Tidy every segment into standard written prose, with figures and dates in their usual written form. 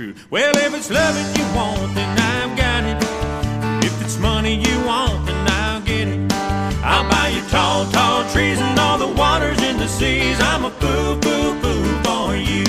true. Well, if it's loving you want, then I've got it. If it's money you want, then I'll get it. I'll buy you tall, tall trees and all the waters in the seas. I'm a fool, fool, fool for you.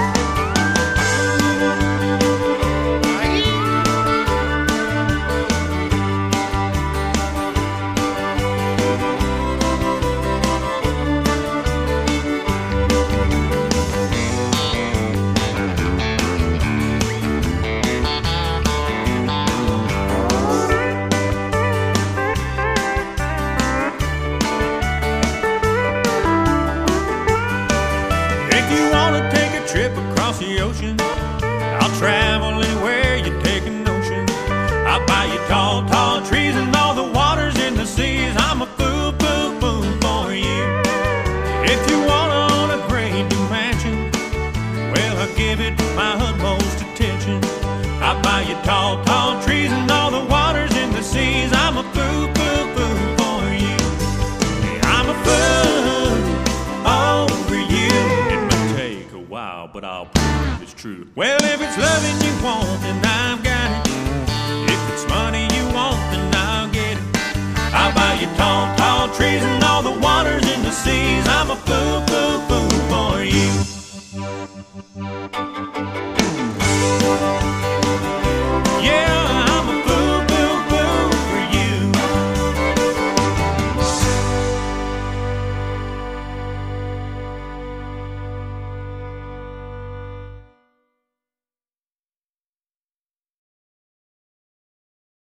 Trip across the ocean, I'll travel anywhere you take a notion. I'll buy you tall, tall trees and all the waters in the seas. I'm a fool, fool, fool for you. If you want to own a great new mansion, well, I'll give it my utmost attention. I'll buy you tall, tall trees and all the waters in the seas. I'm a fool, fool, fool for you. I'm a fool over you. Wow, but I'll prove it's true. Well, if it's loving you want, then I've got it. If it's money you want, then I'll get it. I'll buy you tall, tall trees and